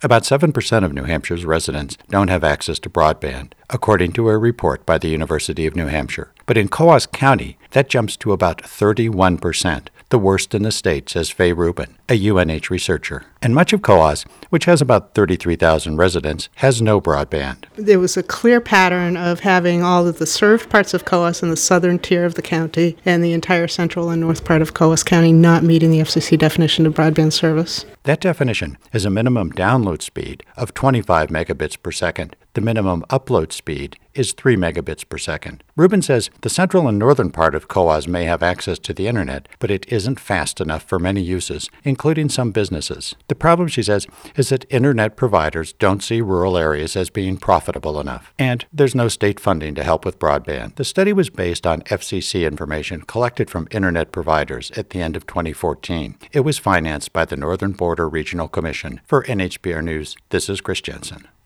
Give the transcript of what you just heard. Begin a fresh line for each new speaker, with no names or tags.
About 7% of New Hampshire's residents don't have access to broadband, according to a report by the University of New Hampshire. But in Coos County, that jumps to about 31%, the worst in the state, says Faye Rubin, a UNH researcher. And much of Coos, which has about 33,000 residents, has no broadband.
There was a clear pattern of having all of the served parts of Coos in the southern tier of the county and the entire central and north part of Coos County not meeting the FCC definition of broadband service.
That definition is a minimum download speed of 25 megabits per second. The minimum upload speed is 3 megabits per second. Rubin says the central and northern part of Coos may have access to the internet, but it isn't fast enough for many uses, including some businesses. The problem, she says, is that internet providers don't see rural areas as being profitable enough. And there's no state funding to help with broadband. The study was based on FCC information collected from internet providers at the end of 2014. It was financed by the Northern Border Regional Commission. For NHPR News, this is Chris Jensen.